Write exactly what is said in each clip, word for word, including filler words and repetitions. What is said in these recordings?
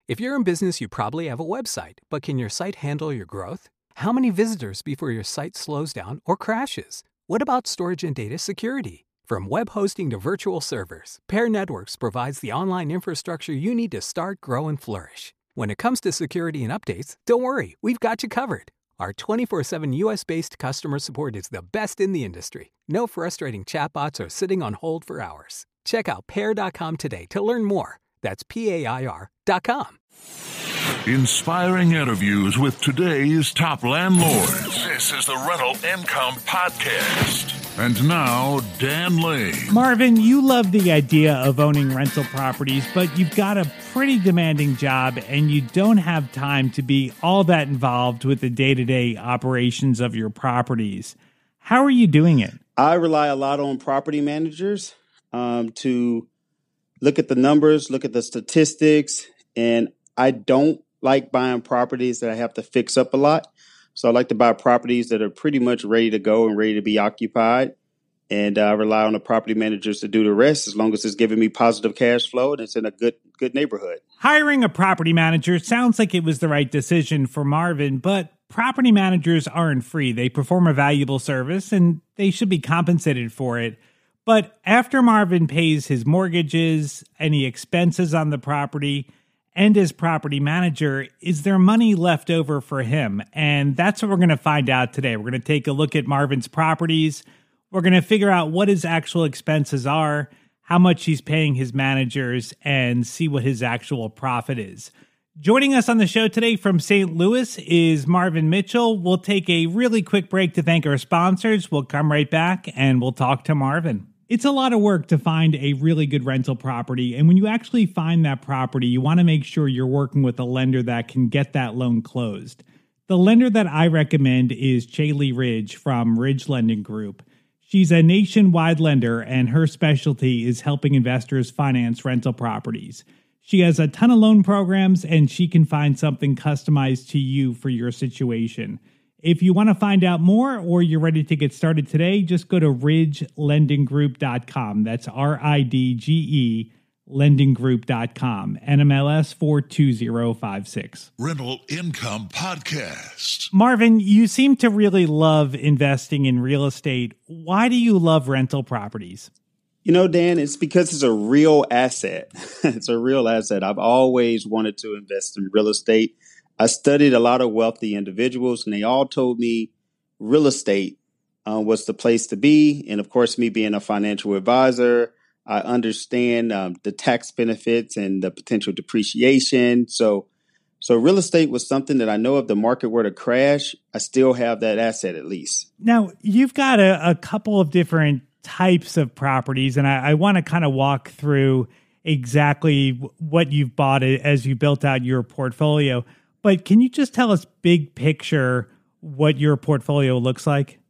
If you're in business, you probably have a website, but can your site handle your growth? How many visitors before your site slows down or crashes? What about storage and data security? From web hosting to virtual servers, Pair Networks provides the online infrastructure you need to start, grow, and flourish. When it comes to security and updates, don't worry, we've got you covered. Our twenty-four seven U S-based customer support is the best in the industry. No frustrating chatbots or sitting on hold for hours. Check out pair dot com today to learn more. That's P A I R dot com. Inspiring interviews with today's top landlords. This is the Rental Income Podcast. And now, Dan Lane. Marvin, you love the idea of owning rental properties, but you've got a pretty demanding job and you don't have time to be all that involved with the day-to-day operations of your properties. How are you doing it? I rely a lot on property managers um, to look at the numbers, look at the statistics, and I don't like buying properties that I have to fix up a lot. So I like to buy properties that are pretty much ready to go and ready to be occupied. And I rely on the property managers to do the rest as long as it's giving me positive cash flow and it's in a good good neighborhood. Hiring a property manager sounds like it was the right decision for Marvin, but property managers aren't free. They perform a valuable service and they should be compensated for it. But after Marvin pays his mortgages, any expenses on the property, and as property manager, is there money left over for him? And that's what we're going to find out today. We're going to take a look at Marvin's properties. We're going to figure out what his actual expenses are, how much he's paying his managers, and see what his actual profit is. Joining us on the show today from Saint Louis is Marvin Mitchell. We'll take a really quick break to thank our sponsors. We'll come right back and we'll talk to Marvin. It's a lot of work to find a really good rental property, and when you actually find that property, you want to make sure you're working with a lender that can get that loan closed. The lender that I recommend is Chaley Ridge from Ridge Lending Group. She's a nationwide lender, and her specialty is helping investors finance rental properties. She has a ton of loan programs, and she can find something customized to you for your situation. If you want to find out more or you're ready to get started today, just go to ridge lending group dot com. That's R I D G E lending group dot com. N M L S four two zero five six. Rental Income Podcast. Marvin, you seem to really love investing in real estate. Why do you love rental properties? You know, Dan, it's because it's a real asset. It's a real asset. I've always wanted to invest in real estate. I studied a lot of wealthy individuals, and they all told me real estate uh, was the place to be. And of course, me being a financial advisor, I understand um, the tax benefits and the potential depreciation. So, so real estate was something that I know if the market were to crash, I still have that asset at least. Now, you've got a, a couple of different types of properties, and I, I want to kind of walk through exactly what you've bought as you built out your portfolio. But can you just tell us big picture what your portfolio looks like?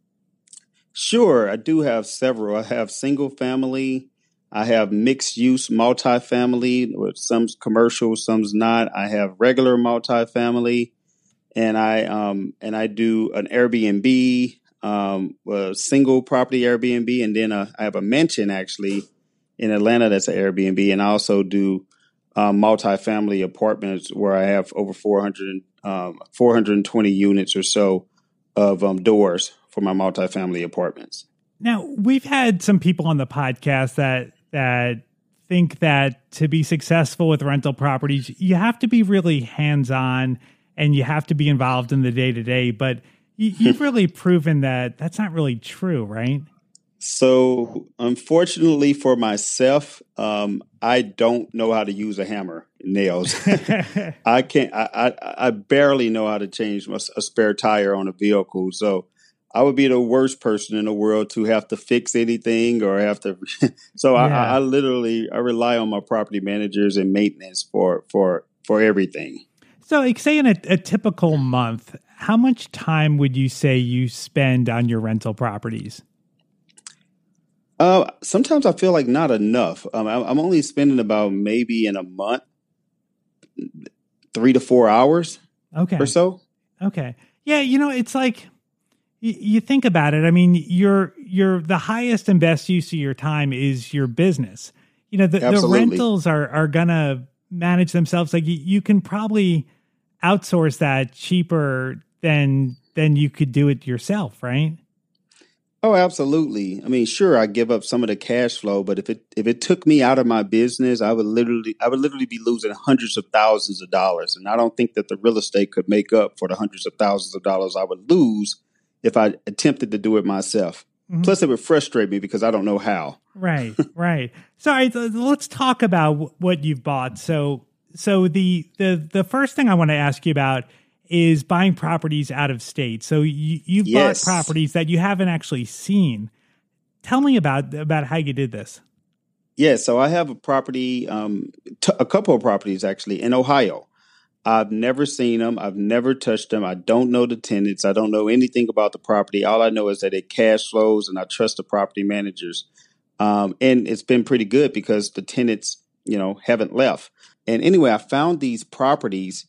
Sure. I do have several. I have single family. I have mixed use multifamily, with some's commercial, some's not. I have regular multifamily, and I um and I do an Airbnb, um, a single property Airbnb, and then a, I have a mansion actually in Atlanta that's an Airbnb, and I also do Um, multifamily apartments where I have over four hundred, um, four hundred twenty units or so of um, doors for my multifamily apartments. Now, we've had some people on the podcast that that think that to be successful with rental properties, you have to be really hands-on and you have to be involved in the day-to-day. But you, you've really proven that that's not really true, right? So, unfortunately for myself, um, I don't know how to use a hammer and nails. I can't. I, I I barely know how to change a spare tire on a vehicle. So, I would be the worst person in the world to have to fix anything or have to. so, yeah. I, I literally I rely on my property managers and maintenance for for for everything. So, like, say in a, a typical month, how much time would you say you spend on your rental properties? Uh, sometimes I feel like not enough. Um, I, I'm only spending about maybe in a month, three to four hours okay. or so. Okay. Yeah. You know, it's like, y- you think about it. I mean, you're, you're the highest and best use of your time is your business. You know, the, the rentals are, are gonna manage themselves, like you, you can probably outsource that cheaper than than you could do it yourself, right? Oh, absolutely. I mean, sure, I give up some of the cash flow, but if it if it took me out of my business, I would literally I would literally be losing hundreds of thousands of dollars. And I don't think that the real estate could make up for the hundreds of thousands of dollars I would lose if I attempted to do it myself. Mm-hmm. Plus, it would frustrate me because I don't know how. Right, right. So all right, let's talk about what you've bought. So so the the the first thing I want to ask you about is buying properties out of state. So you, you've yes. bought properties that you haven't actually seen. Tell me about, about how you did this. Yeah, so I have a property, um, t- a couple of properties actually in Ohio. I've never seen them. I've never touched them. I don't know the tenants. I don't know anything about the property. All I know is that it cash flows and I trust the property managers. Um, and it's been pretty good because the tenants, you know, haven't left. And anyway, I found these properties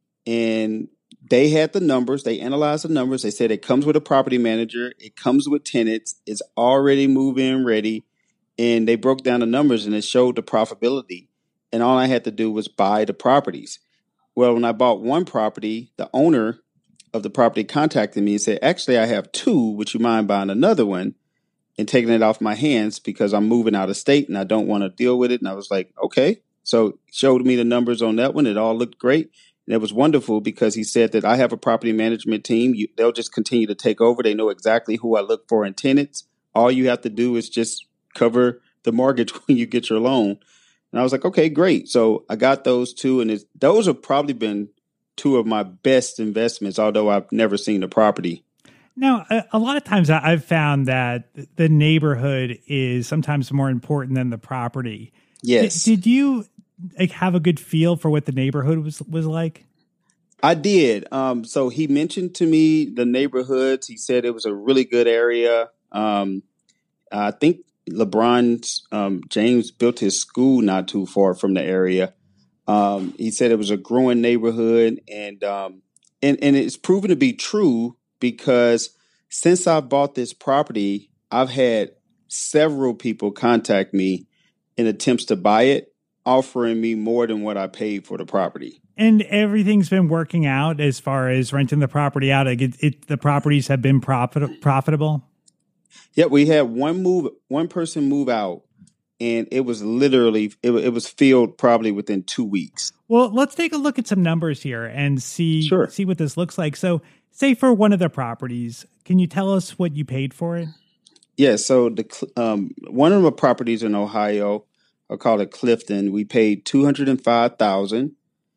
and they had the numbers. They analyzed the numbers. They said it comes with a property manager. It comes with tenants. It's already move-in ready. And they broke down the numbers and it showed the profitability. And all I had to do was buy the properties. Well, when I bought one property, the owner of the property contacted me and said, actually, I have two. Would you mind buying another one and taking it off my hands because I'm moving out of state and I don't want to deal with it? And I was like, okay. So he showed me the numbers on that one. It all looked great. And it was wonderful because he said that I have a property management team. You, they'll just continue to take over. They know exactly who I look for in tenants. All you have to do is just cover the mortgage when you get your loan. And I was like, okay, great. So I got those two. And it's, those have probably been two of my best investments, although I've never seen the property. Now, a, a lot of times I've found that the neighborhood is sometimes more important than the property. Yes. Did, did you... like have a good feel for what the neighborhood was was like? I did. Um, so he mentioned to me the neighborhoods. He said it was a really good area. Um, I think LeBron um, James built his school not too far from the area. Um, he said it was a growing neighborhood, and um, and and it's proven to be true because since I bought this property, I've had several people contact me in attempts to buy it, offering me more than what I paid for the property. And everything's been working out as far as renting the property out. Like it, it, the properties have been profit, profitable. Yeah, we had one move, one person move out, and it was literally it, it was filled probably within two weeks. Well, let's take a look at some numbers here and see sure. see what this looks like. So, say for one of the properties, can you tell us what you paid for it? Yeah, so the um, one of the properties in Ohio, I call it Clifton. We paid two hundred and five thousand,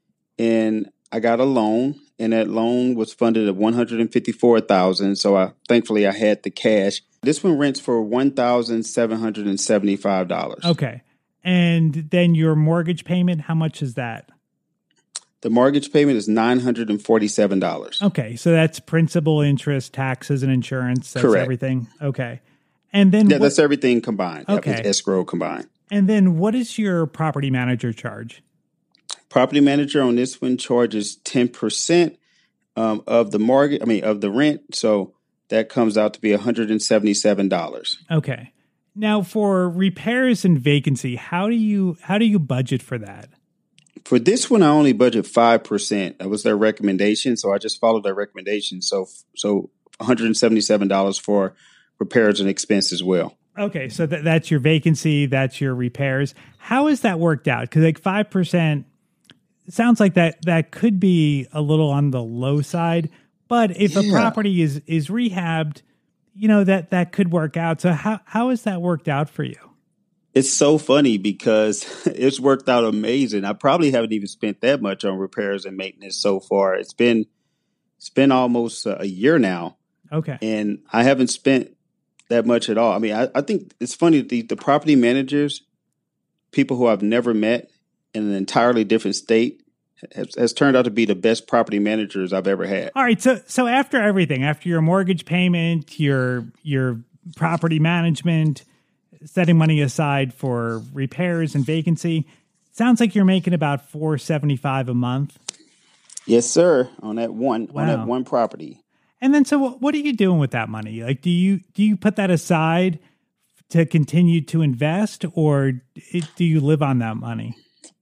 and I got a loan, and that loan was funded at one hundred and fifty four thousand. So I thankfully I had the cash. This one rents for one thousand seven hundred and seventy five dollars. Okay, and then your mortgage payment, how much is that? The mortgage payment is nine hundred and forty seven dollars. Okay, so that's principal, interest, taxes, and insurance. That's correct. Everything. Okay, and then yeah, what, that's everything combined. Okay, that was escrow combined. And then what is your property manager charge? Property manager on this one charges ten percent um, of the mortgage, I mean, of the rent. So that comes out to be one hundred seventy-seven dollars. Okay. Now for repairs and vacancy, how do you how do you budget for that? For this one, I only budget five percent. That was their recommendation. So I just followed their recommendation. So, so one hundred seventy-seven dollars for repairs and expense as well. Okay, so th- that's your vacancy, that's your repairs. How has that worked out? Because like five percent sounds like that that could be a little on the low side, but if yeah. a property is is rehabbed, you know, that that could work out. So how how has that worked out for you? It's so funny because it's worked out amazing. I probably haven't even spent that much on repairs and maintenance so far. It's been it's been almost a year now. Okay, and I haven't spent that much at all. I mean, I, I think it's funny, the, the property managers, people who I've never met in an entirely different state, has, has turned out to be the best property managers I've ever had. All right. So so after everything, after your mortgage payment, your your property management, setting money aside for repairs and vacancy, sounds like you're making about four hundred seventy-five dollars a month. Yes, sir, on that one wow. on that one property. And then, so what are you doing with that money? Like, do you do you put that aside to continue to invest, or do you live on that money?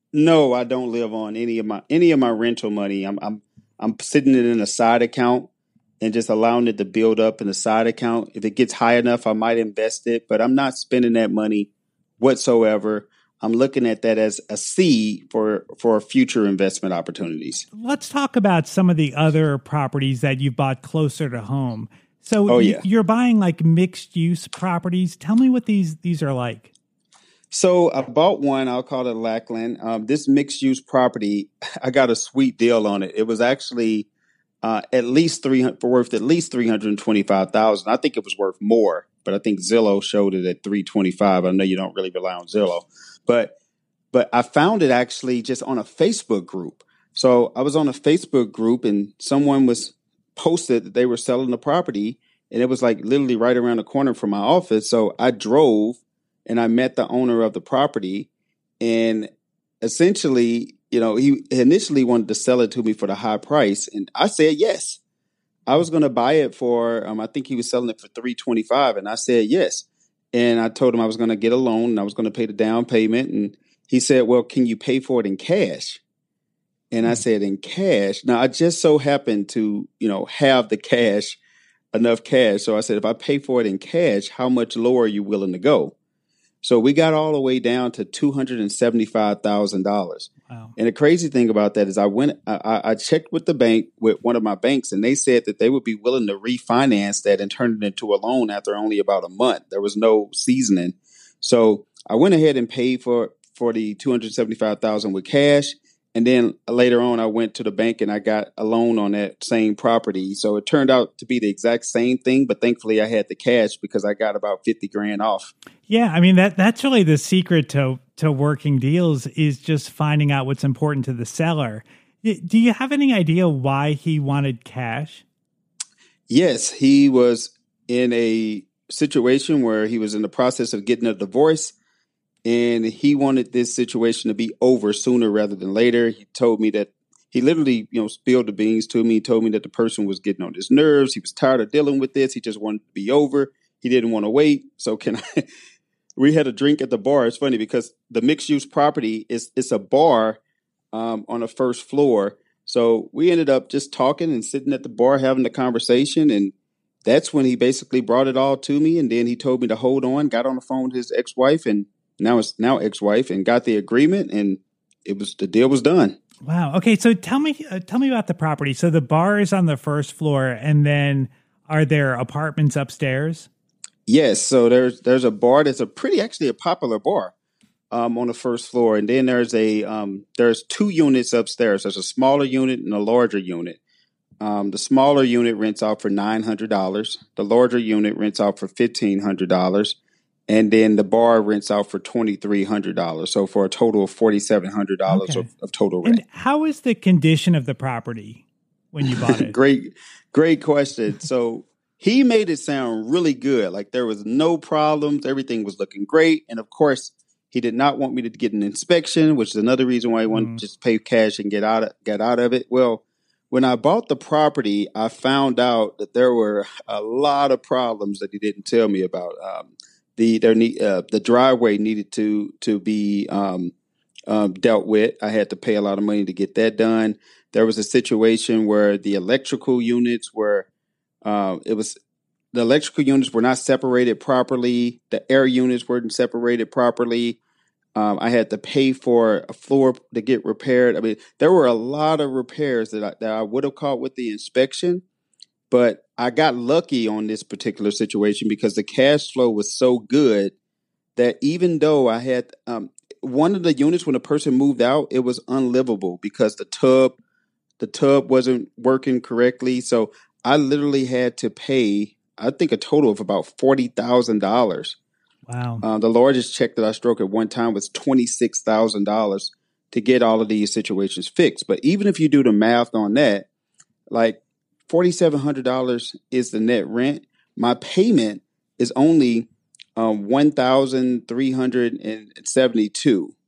No, I don't live on any of my any of my rental money. I'm I'm I'm sitting it in a side account and just allowing it to build up in a side account. If it gets high enough, I might invest it, but I'm not spending that money whatsoever. I'm looking at that as a seed for for future investment opportunities. Let's talk about some of the other properties that you bought closer to home. So Oh y- yeah. you're buying like mixed use properties. Tell me what these these are like. So I bought one. I'll call it Lackland. Um, this mixed use property, I got a sweet deal on it. It was actually uh, at least three hundred worth at least three hundred twenty five thousand. I think it was worth more, but I think Zillow showed it at three twenty five. I know you don't really rely on Zillow, but but I found it actually just on a Facebook group. So I was on a Facebook group and someone was posted that they were selling the property, and it was like literally right around the corner from my office. So I drove and I met the owner of the property, and essentially, you know, he initially wanted to sell it to me for the high price, and I said yes. I was going to buy it for, um, I think he was selling it for three twenty five, and I said yes. And I told him I was going to get a loan and I was going to pay the down payment, and he said, "Well, can you pay for it in cash?" And I said, "In cash?" Now I just so happened to, you know, have the cash, enough cash. So I said, "If I pay for it in cash, how much lower are you willing to go?" So we got all the way down to two hundred seventy-five thousand dollars. Wow. And the crazy thing about that is I went, I, I I checked with the bank, with one of my banks, and they said that they would be willing to refinance that and turn it into a loan after only about a month. There was no seasoning. So I went ahead and paid for, for the two hundred seventy-five thousand with cash. And then later on, I went to the bank and I got a loan on that same property. So it turned out to be the exact same thing, but thankfully I had the cash because I got about fifty grand off. Yeah, I mean that that's really the secret to to working deals is just finding out what's important to the seller. Y- Do you have any idea why he wanted cash? Yes, he was in a situation where he was in the process of getting a divorce, and he wanted this situation to be over sooner rather than later. He told me that he literally, you know, spilled the beans to me. He told me that the person was getting on his nerves. He was tired of dealing with this. He just wanted to be over. He didn't want to wait. So can I? We had a drink at the bar. It's funny because the mixed use property is it's a bar um, on the first floor. So we ended up just talking and sitting at the bar having the conversation, and that's when he basically brought it all to me. And then he told me to hold on. Got on the phone with his ex-wife, and now it's now ex-wife, and got the agreement, and it was the deal was done. Wow. Okay, so tell me uh, tell me about the property. So the bar is on the first floor, and then are there apartments upstairs? Yes, so there's there's a bar that's a pretty actually a popular bar um, on the first floor, and then there's a um, there's two units upstairs. There's a smaller unit and a larger unit. Um, the smaller unit rents out for nine hundred dollars. The larger unit rents out for fifteen hundred dollars, and then the bar rents out for twenty three hundred dollars. So for a total of forty seven hundred dollars Okay. of, of total rent. And how is the condition of the property when you bought it? Great, great question. So he made it sound really good. Like there was no problems. Everything was looking great. And of course, he did not want me to get an inspection, which is another reason why he wanted Mm. to just pay cash and get out of, get out of it. Well, when I bought the property, I found out that there were a lot of problems that he didn't tell me about. Um, the there need uh, the driveway needed to to be um, um, dealt with. I had to pay a lot of money to get that done. There was a situation where the electrical units were uh, it was the electrical units were not separated properly. The air units weren't separated properly. Um, I had to pay for a floor to get repaired. I mean, there were a lot of repairs that I, that I would have caught with the inspection, but I got lucky on this particular situation because the cash flow was so good that even though I had um, one of the units when a person moved out, it was unlivable because the tub the tub wasn't working correctly. So I literally had to pay, I think, a total of about forty thousand dollars. Wow. Uh, the largest check that I struck at one time was twenty-six thousand dollars to get all of these situations fixed. But even if you do the math on that, like four thousand seven hundred dollars is the net rent. My payment is only um, one thousand three hundred seventy-two dollars.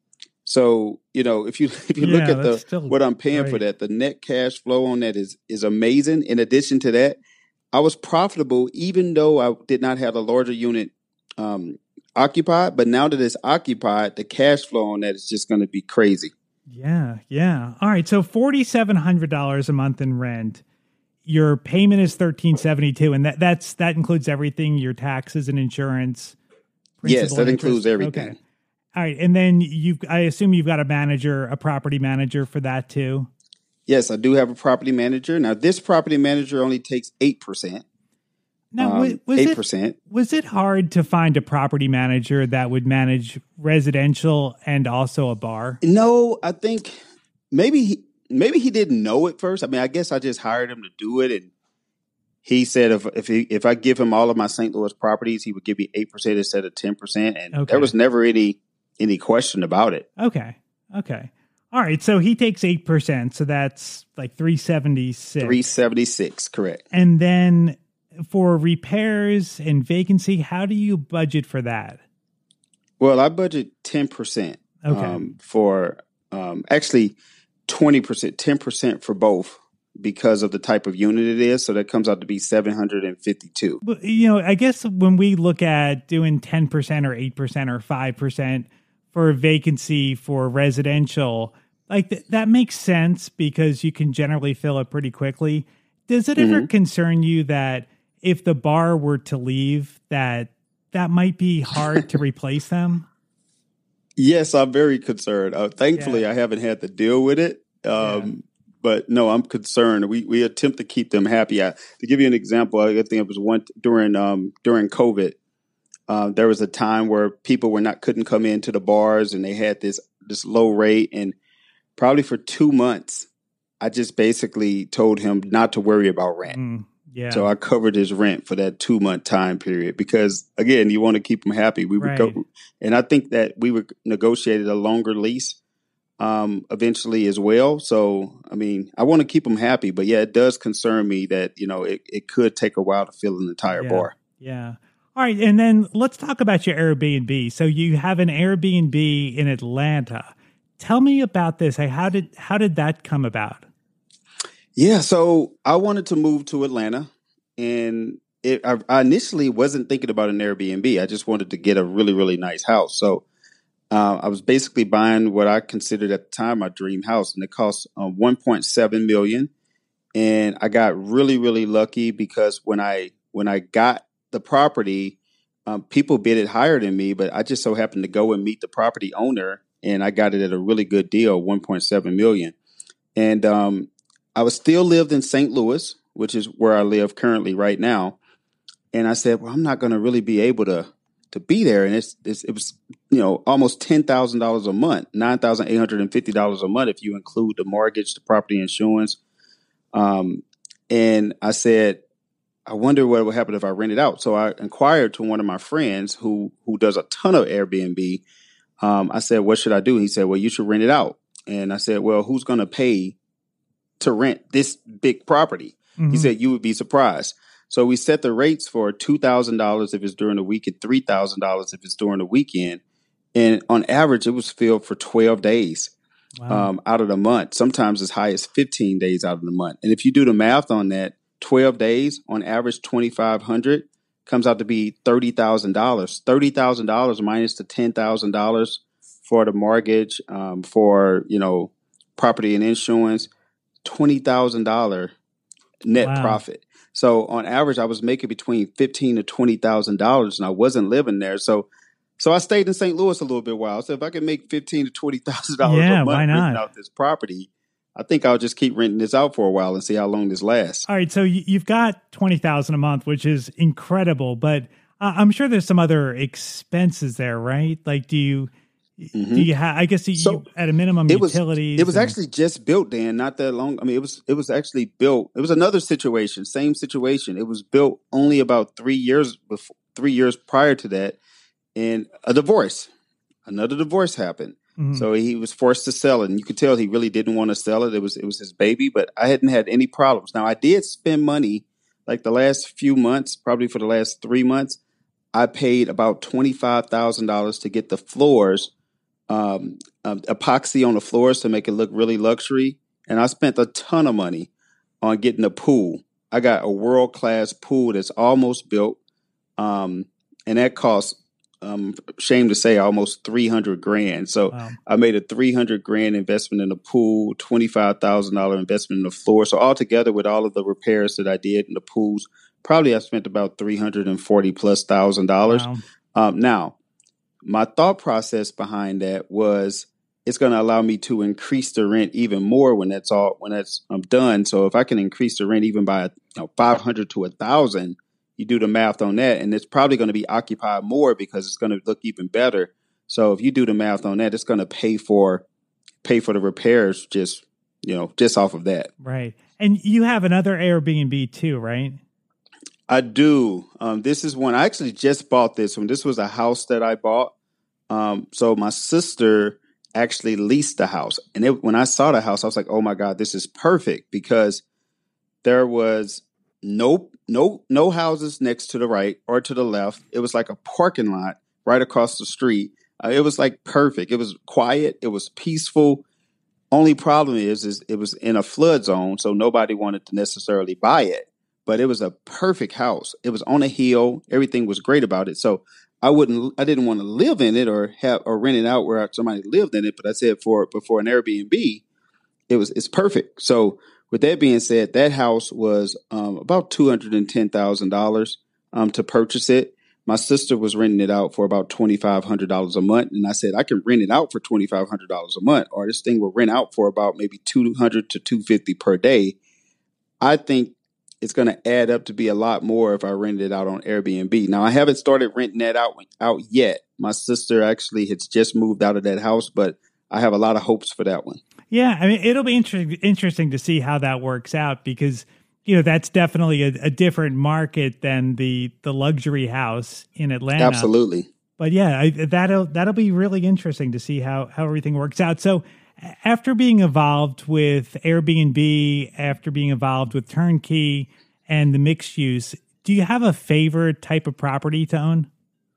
So, you know, if you if you look Yeah, at that's the still what I'm paying for great. that, the net cash flow on that is is amazing. In addition to that, I was profitable even though I did not have a larger unit um, occupied. But now that it's occupied, the cash flow on that is just going to be crazy. Yeah, yeah. All right, so forty-seven hundred dollars a month in rent. Your payment is thirteen seventy-two, and that that's that includes everything, your taxes and insurance. Yes, that interest. includes everything. Okay. All right, and then you I assume you've got a manager, a property manager for that too. Yes, I do have a property manager. Now, this property manager only takes eight percent. Now, um, was eight percent. It, was it hard to find a property manager that would manage residential and also a bar? No, I think maybe he, maybe he didn't know it first. I mean, I guess I just hired him to do it, and he said if if he, if I give him all of my Saint Louis properties, he would give me eight percent instead of ten percent, and Okay. there was never any any question about it. Okay, okay, all right. So he takes eight percent, so that's like three seventy six. Three seventy six, correct? And then for repairs and vacancy, how do you budget for that? Well, I budget ten percent Okay. um, for um, actually twenty percent, ten percent for both because of the type of unit it is. So that comes out to be seven hundred fifty-two. But, you know, I guess when we look at doing ten percent or eight percent or five percent for vacancy for residential, like th- that makes sense because you can generally fill it pretty quickly. Does it ever Mm-hmm. concern you that if the bar were to leave, that that might be hard to replace them? Yes, I'm very concerned. Uh, thankfully, Yeah. I haven't had to deal with it. Um, Yeah. But no, I'm concerned. We we attempt to keep them happy. I, to give you an example, I think it was one during um, during COVID. Uh, there was a time where people were not couldn't come into the bars, and they had this this low rate. And probably for two months, I just basically told him not to worry about rent. Mm, yeah. So I covered his rent for that two month time period because, again, you want to keep them happy. We would Right. go, and I think that we would negotiated a longer lease um, eventually as well. So, I mean, I want to keep them happy, but yeah, it does concern me that, you know, it, it could take a while to fill an entire Yeah. bar. Yeah. All right. And then let's talk about your Airbnb. So you have an Airbnb in Atlanta. Tell me about this. Hey, How did how did that come about? Yeah, so I wanted to move to Atlanta, and it, I, I initially wasn't thinking about an Airbnb. I just wanted to get a really, really nice house. So uh, I was basically buying what I considered at the time my dream house, and it cost um, one point seven million dollars. And I got really, really lucky because when I when I got the property, um, people bid it higher than me, but I just so happened to go and meet the property owner, and I got it at a really good deal, one point seven million dollars. And um, I was still lived in Saint Louis, which is where I live currently right now. And I said, well, I'm not going to really be able to to be there. And it's, it's it was, you know, almost ten thousand dollars a month, nine thousand eight hundred fifty dollars a month if you include the mortgage, the property insurance. Um, and I said, I wonder what would happen if I rent it out. So I inquired to one of my friends who who does a ton of Airbnb. Um, I said, what should I do? He said, well, you should rent it out. And I said, well, who's going to pay to rent this big property? Mhm. He said, you would be surprised. So we set the rates for two thousand dollars if it's during the week and three thousand dollars if it's during the weekend. And on average, it was filled for twelve days Wow. um, out of the month, sometimes as high as fifteen days out of the month. And if you do the math on that, twelve days on average, twenty-five hundred comes out to be thirty thousand dollars. thirty thousand dollars minus the ten thousand dollars for the mortgage, um, for, you know, property and insurance, twenty thousand dollars net Wow. profit. So on average, I was making between fifteen to twenty thousand dollars, and I wasn't living there. So, so I stayed in Saint Louis a little bit while. So if I could make fifteen to twenty thousand dollars Yeah, a month why not? renting out this property, I think I'll just keep renting this out for a while and see how long this lasts. All right, so you- you've got twenty thousand a month, which is incredible, but uh, I'm sure there's some other expenses there, right? Like, do you Mhm. do you have? I guess you, So, you at a minimum It was utilities. it was and- actually just built, Dan, not that long. I mean, it was it was actually built. It was another situation, same situation. It was built only about three years before, three years prior to that, and a divorce, another divorce happened. Mhm. So he was forced to sell it, and you could tell he really didn't want to sell it. It was it was his baby, but I hadn't had any problems. Now I did spend money, like the last few months, probably for the last three months. I paid about twenty five thousand dollars to get the floors, um, um, epoxy on the floors to make it look really luxury, and I spent a ton of money on getting a pool. I got a world class pool that's almost built, um, and that cost um, ashamed to say, almost three hundred grand. So wow. I made a three hundred grand investment in the pool, twenty-five thousand dollars investment in the floor. So altogether with all of the repairs that I did in the pools, probably I spent about three hundred forty plus thousand dollars. Wow. Um, now, my thought process behind that was it's going to allow me to increase the rent even more when that's all when that's um, done. So if I can increase the rent even by you know, five hundred to a thousand, you do the math on that, and it's probably going to be occupied more because it's going to look even better. So if you do the math on that, it's going to pay for pay for the repairs just you know just off of that. Right, and you have another Airbnb too, right? I do. Um, this is one I actually just bought. This one. This was a house that I bought. Um, so my sister actually leased the house, and it, when I saw the house, I was like, "Oh my God, this is perfect!" Because there was no no no houses next to the right or to the left. It was like a parking lot right across the street. Uh, it was like perfect. It was quiet. It was peaceful. Only problem is, is it was in a flood zone, so nobody wanted to necessarily buy it. But it was a perfect house. It was on a hill. Everything was great about it. So I wouldn't, I didn't want to live in it or have or rent it out where somebody lived in it. But I said for before an Airbnb, it was it's perfect. So with that being said, that house was um, about two hundred and ten thousand dollars um, to purchase it. My sister was renting it out for about twenty five hundred dollars a month, and I said I can rent it out for twenty five hundred dollars a month, or this thing will rent out for about maybe two hundred to two fifty per day. I think it's going to add up to be a lot more if I rent it out on Airbnb. Now, I haven't started renting that out out yet. My sister actually has just moved out of that house, but I have a lot of hopes for that one. Yeah, I mean, it'll be inter- interesting to see how that works out because, you know, that's definitely a, a different market than the the luxury house in Atlanta. Absolutely. But yeah, I, that'll that'll be really interesting to see how how everything works out. So after being involved with Airbnb, after being involved with Turnkey and the mixed use, do you have a favorite type of property to own?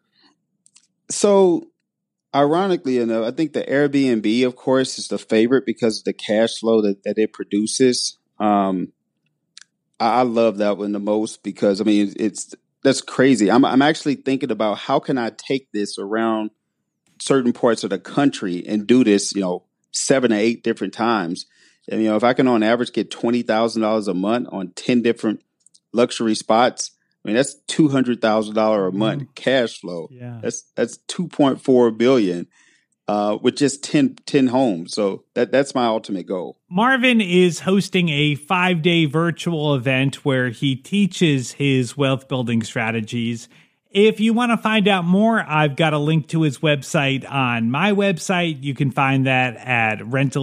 So, ironically enough, I think the Airbnb, of course, is the favorite because of the cash flow that, that it produces. Um, I, I love that one the most because, I mean, it's that's crazy. I'm I'm actually thinking about how can I take this around certain parts of the country and do this, you know, seven or eight different times. And, you know, if I can on average get twenty thousand dollars a month on ten different luxury spots, I mean, that's two hundred thousand dollars a month mm. cash flow. Yeah. That's that's two point four billion dollars uh, with just ten, ten homes. So that that's my ultimate goal. Marvin is hosting a five-day virtual event where he teaches his wealth building strategies. If you want to find out more, I've got a link to his website on my website. You can find that at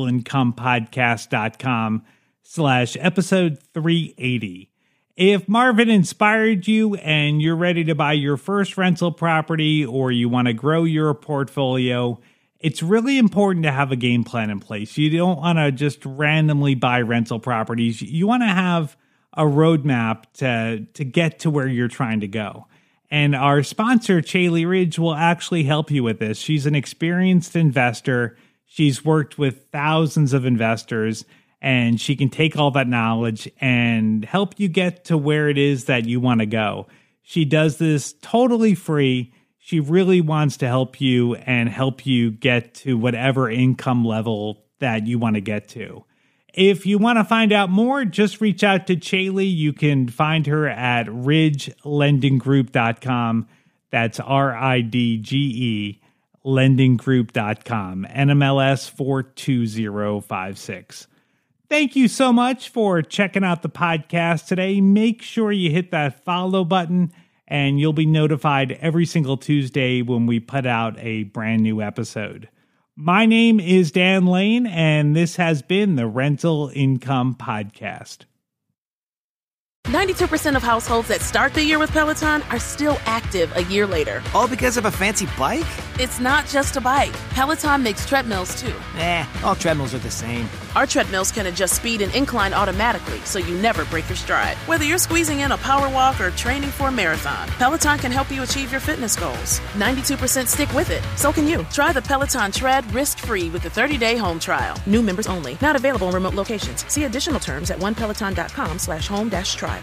rentalincomepodcast.com slash episode 380. If Marvin inspired you and you're ready to buy your first rental property or you want to grow your portfolio, it's really important to have a game plan in place. You don't want to just randomly buy rental properties. You want to have a roadmap to, to get to where you're trying to go. And our sponsor, Chaley Ridge, will actually help you with this. She's an experienced investor. She's worked with thousands of investors, and she can take all that knowledge and help you get to where it is that you want to go. She does this totally free. She really wants to help you and help you get to whatever income level that you want to get to. If you want to find out more, just reach out to Chaley. You can find her at ridge lending group dot com. That's R I D G E, lending group dot com, N M L S four two zero five six. Thank you so much for checking out the podcast today. Make sure you hit that follow button, and you'll be notified every single Tuesday when we put out a brand new episode. My name is Dan Lane, and this has been the Rental Income Podcast. ninety-two percent of households that start the year with Peloton are still active a year later. All because of a fancy bike? It's not just a bike. Peloton makes treadmills, too. Eh, all treadmills are the same. Our treadmills can adjust speed and incline automatically, so you never break your stride. Whether you're squeezing in a power walk or training for a marathon, Peloton can help you achieve your fitness goals. ninety-two percent stick with it. So can you. Try the Peloton Tread risk-free with a thirty-day home trial. New members only. Not available in remote locations. See additional terms at onepeloton.com slash home dash trial.